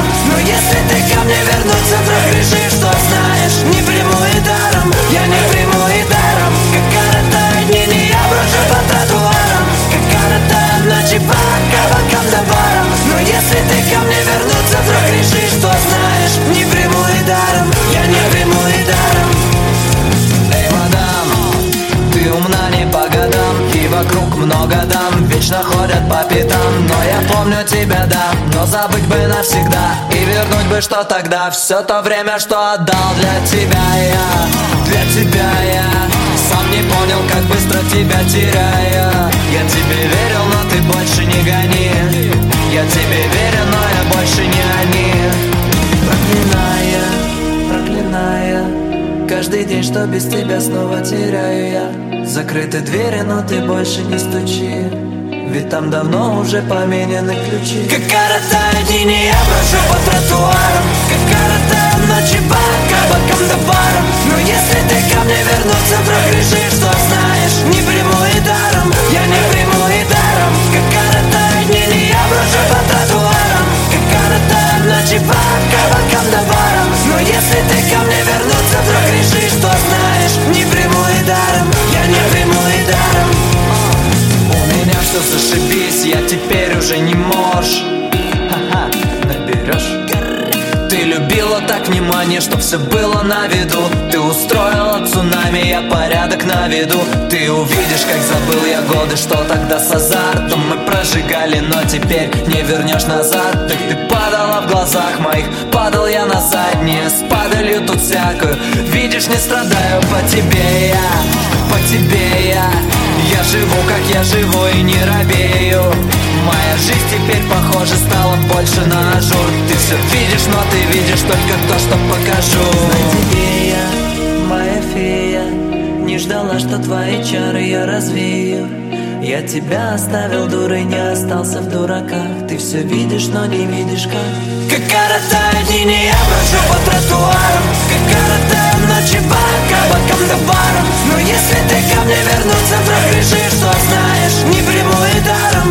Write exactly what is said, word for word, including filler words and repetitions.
тротуаром. Но если ты ко мне вернуться вдруг решишь, что знаешь, не приму и даром, я не приму и даром. Как коротают дни, не я брожу по тротуарам, как коротают ночи по кабакам да барам. Но если ты ко мне вернуться вдруг решишь, что знаешь, не приму и даром, я не приму и даром. Эй, мадам, ты умна не по годам, и вокруг много дам, вечно ходят по пятам. Но я помню тебя, да, но забыть бы навсегда, и вернуть бы, что тогда, все то время, что отдал для тебя я. Для тебя я сам не понял, как быстро тебя теряя. Я тебе верил, но ты больше не гони. Я тебе верю, но я больше не они. Проклиная, проклиная каждый день, что без тебя снова теряю я. Закрыты двери, но ты больше не стучи, ведь там давно уже поменены ключи. Как коротают дни, не я брожу по тротуарам, как коротают ночи по кабакам да барам. Но если ты ко мне вернуться вдруг решишь, что знаешь, не приму и даром, я не приму и даром. Как коротают дни, не я брожу по тротуарам, как коротают ночи по кабакам да барам. Но если ты ко мне вернуться вдруг решишь, что знаешь, не приму и даром, я не приму и даром. У меня все зашибись, я теперь уже не можешь. Ха-ха, наберешь. Ты любила так внимание, чтоб все было на виду. Ты устроила цунами, я порядок на виду. Ты увидишь, как забыл я годы, что тогда с азартом мы прожигали, но теперь не вернешь назад. Так ты падала в глазах моих, падал я на заднее, с падалью тут всякую. Видишь, не страдаю по тебе я, по тебе я. Я живу, как я живу, и не робею. Моя жизнь теперь, похоже, стала больше на ажур. Ты все видишь, но ты видишь только то, что покажу. Знай тебе я, моя фея, не ждала, что твои чары я развею. Я тебя оставил дурой, не остался в дураках. Ты все видишь, но не видишь как. Как коротают дни, не я брожу по тротуарам, как коротают ночи по кабакам да барам. Но если ты ко мне вернуться вдруг решишь, что знаешь, не приму и даром,